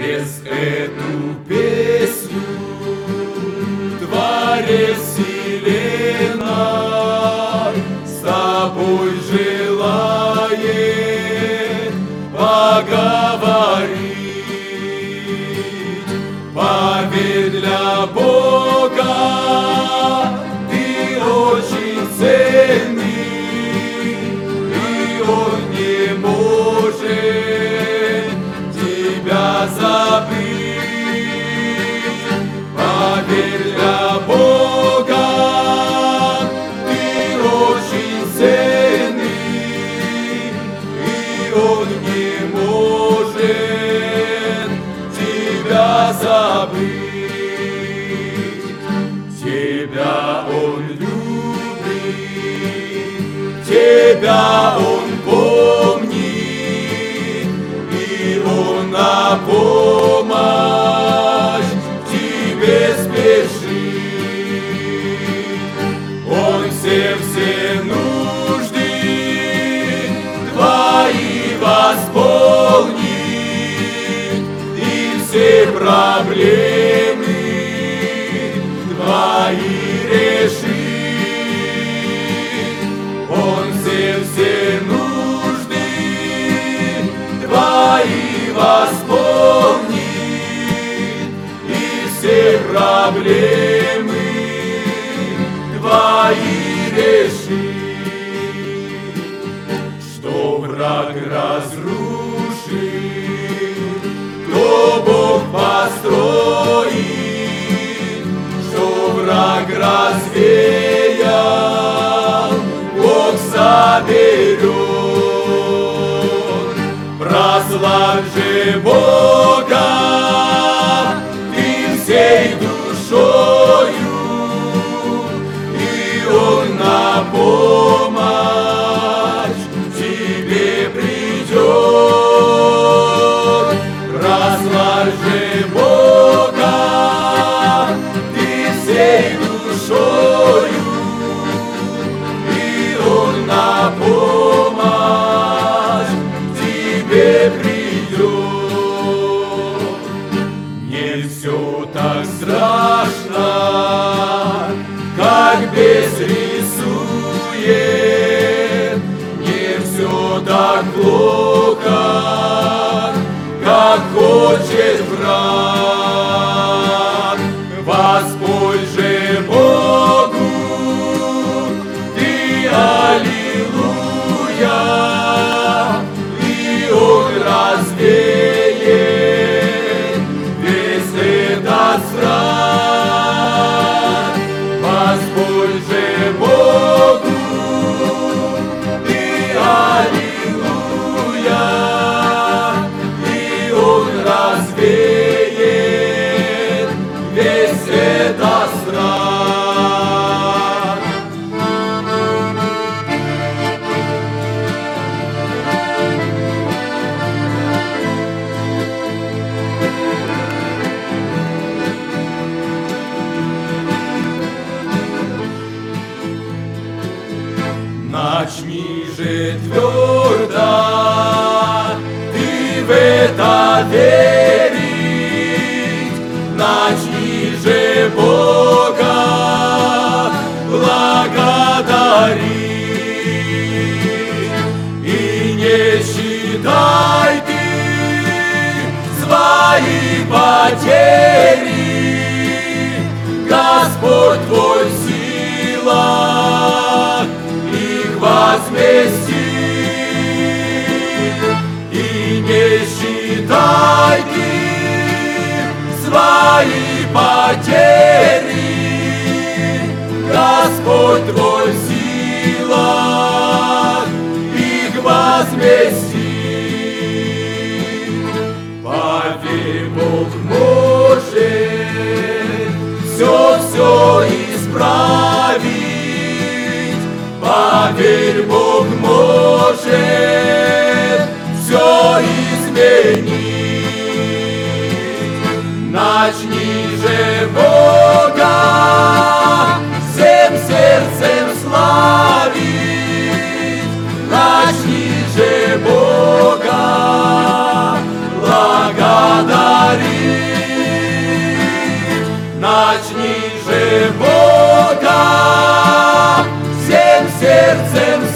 через эту песню Творец вселенной с тобой желает поговорить. Поверь, для Бога ты очень ценный, и Он не может тебя забыть. Поверь, для Бога ты очень ценный, и Он не может тебя забыть. Тебя Он любит, тебя Он помнит, и Он на помощь тебе спешит. Он все нужды твои восполнит, и все проблемы твои решит. Он все нужды твои восполнит, и все проблемы твои решит. Что враг разрушит, то Бог построит. Что враг развеял, Бог соберет. Прославь же Бога ты всей душою, и Он на помощь тебе придет. Прославь же Бога ты всей душою, и Он на помощь тебе придет. Не все так страшно, как бес рисует, не все так плохо, как хочет враг. Воспой же Богу ты, аллилуйя, и Он развеет весь этот страх. Воспой же Богу ты, аллилуйя, и Он развеет весь этот страх. Начни же твердо ты в это верить, начни же Бога благодарить. И не считай ты свои потери, Господь твой в силах их возместит. И не считай ты свои потери, Господь твой в силах их возместит. Поверь, Бог может все исправить. Поверь, Бог может все изменить. Начни же Бога всем сердцем славить. Начни же Бога благодарить. начни же Бога всем сердцем